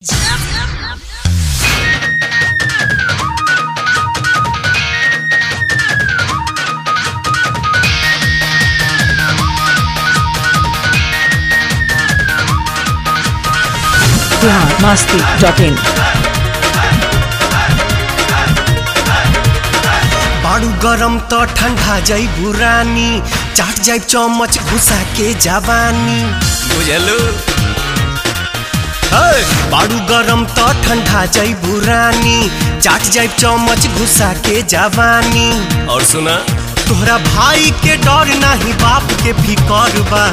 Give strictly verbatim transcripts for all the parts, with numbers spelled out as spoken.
Bihar Masti dot in. बाड़ू गरम तो ठंडा जाइबू रानी, चाट जाइब चम्मच घुसा के जवानी, बुझलू। बाड़ू गरम तो ठंडा जाइबू रानी, चाट जाइब चम्मच घुसा के जवानी। और सुना, तोहरा भाई के डर नहीं, बाप के फिकर बा।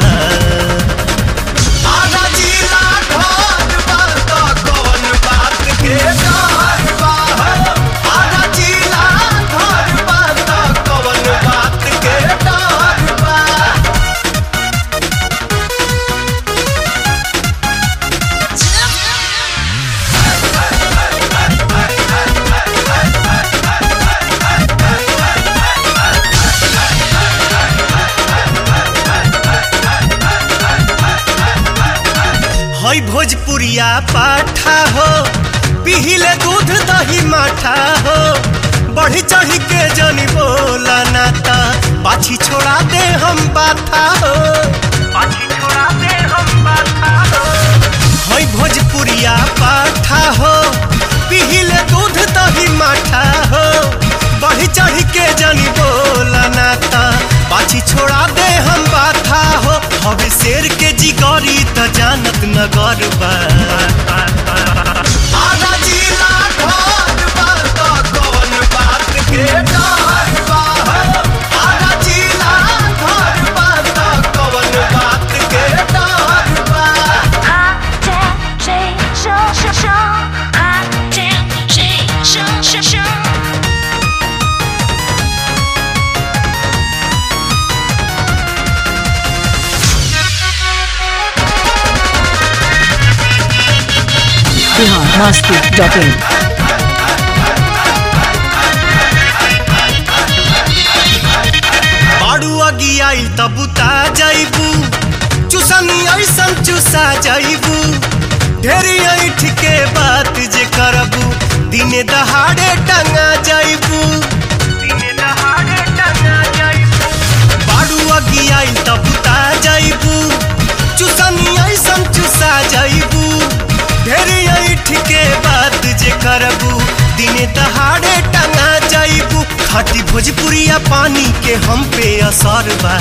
हई भोजपुरिया पाठा हो, पिहिले दूध दही माठा हो, बढ़ी चढ़ी के जनी बोला नाता, पाछी छोड़ा दे हम बाथा हो, पाछी छोड़ा दे हम बाथा हो। हई भोजपुरिया पाठा हो, पिहिले दूध दही माठा हो, बढ़ी चढ़ी के जनी बोला नाता, पाछी छोड़ा दे हम बाथा हो। हवे शेर के जिगरी त जानत नगर बा। आधा जिला घर बा त कौन बात के डर बा। आधा जिला घर बा त कौन बात के डर बा। Bihar Masti dot in. बाड़ू अगी आई तब बुता जाइबू, चुसनी ऐसन चुसा जाइबू, ढेरी ऐठ के बात जे करबू, दिने दहाड़े टंगा जाइबू, दिने दहाड़े टंगा जाइबू। बाड़ू अगी आई तब बुता जाइबू, चुसनी ऐसन चुसा जाइबू, ढेरी ऐठ के बात जे करबू, दिने दहाड़े टंगा जाइबू। खाटी भोजपुरिया पानी के हम पे असर बा।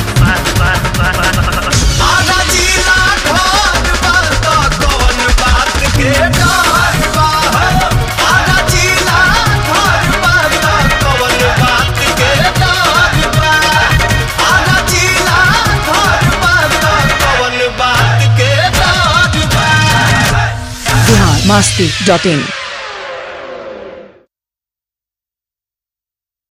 आधा जिला घर बा त कौन बात के डर बा। आधा जिला घर बा त कौन बात के डर बा। आधा जिला घर बा त कौन बात के डर बा। बिहार मस्ती डॉट इन।